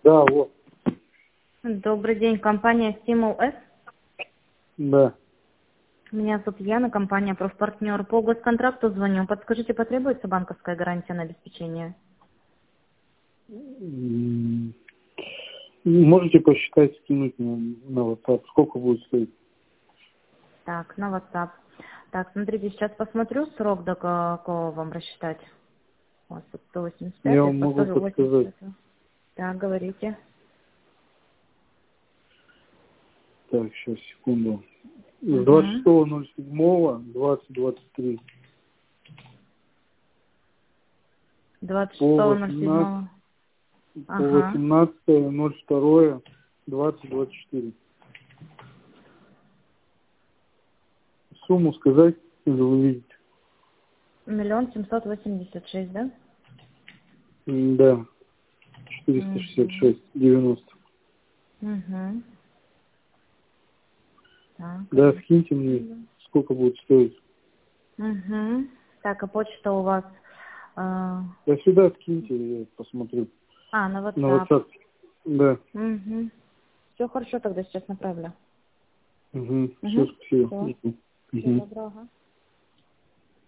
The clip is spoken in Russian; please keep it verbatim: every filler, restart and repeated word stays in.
Да, вот. Добрый день, компания Стимул С. Да. Меня зовут Яна, компания профпартнер. По госконтракту звоню. Подскажите, потребуется банковская гарантия на обеспечение? М, Можете посчитать, скинуть на, на WhatsApp, сколько будет стоить? Так, на WhatsApp. Так, смотрите, сейчас посмотрю срок, до какого вам рассчитать. У вас тут сто восемьдесят пять, Я то вам есть по могу сто восемьдесят подсказать. пять. Так, говорите. Так, сейчас, секунду. С двадцать Угу. шестого ноль седьмого двадцать двадцать три двадцать по шестого ноль восемнадцатое седьмого. по Ага. восемнадцатое ноль второе двадцать двадцать четыре. Сумму сказать, или вы видите? Миллион семьсот восемьдесят шесть, да? М, Да, четыреста шестьдесят Угу. шесть девяносто. Угу. Так, Да, одну скиньте мне, секунду. сколько будет стоить. Угу. Так, а почта у вас... э, Да сюда скиньте, я посмотрю. А, на На WhatsApp. WhatsApp. Да. Угу. Все хорошо, тогда сейчас направлю. Угу. Все, Угу. спасибо. Все. Всего Угу. доброго.